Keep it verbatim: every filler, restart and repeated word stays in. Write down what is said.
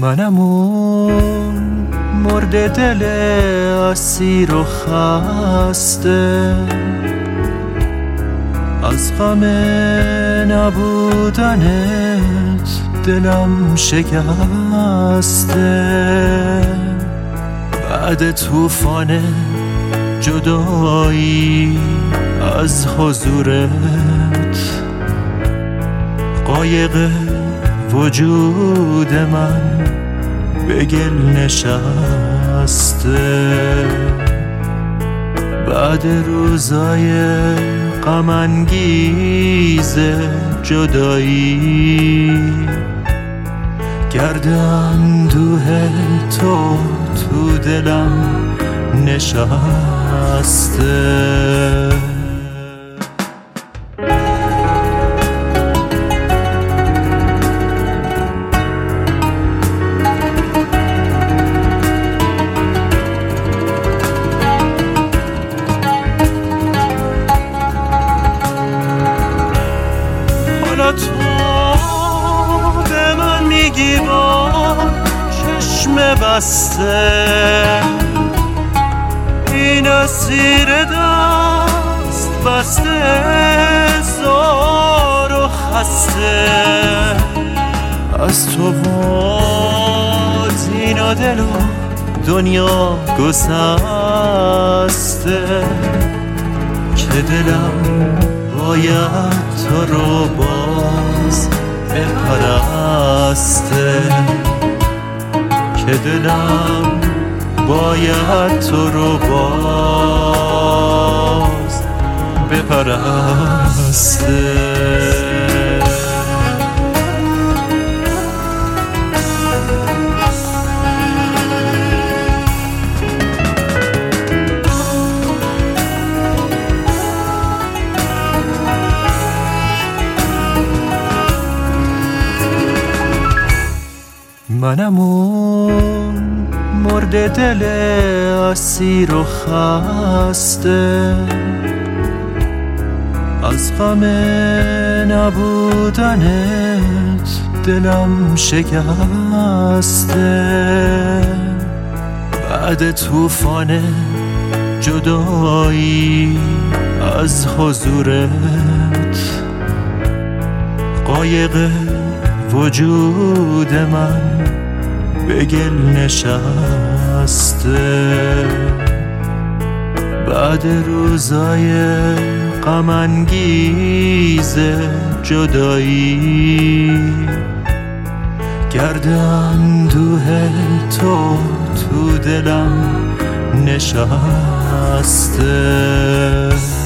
منم اون مرد دل اسیر و خسته، از غم نبودنت دلم شکسته. بعد طوفان جدایی از حضورت، قایق وجود من به گل نشسته. بعد روزای غم انگیز جدایی، گرد اندوه تو تو دلم نشسته. حالا تو به من میگی با چشم بسته، این اسیر دست بسته زار و خسته. از تو بود این دل و دنیا گسسته، که دلم باید تو رو باز بپرسته، که دلم باید تو رو باز بپرسته. منم اون مرد دل اسیر و خسته، از غم نبودنت دلم شکسته. بعد طوفان جدایی از حضورت، قایق وجود من به گل نشسته. بعد روزای غم انگیز جدایی، گرد اندوه تو تو دلم نشسته.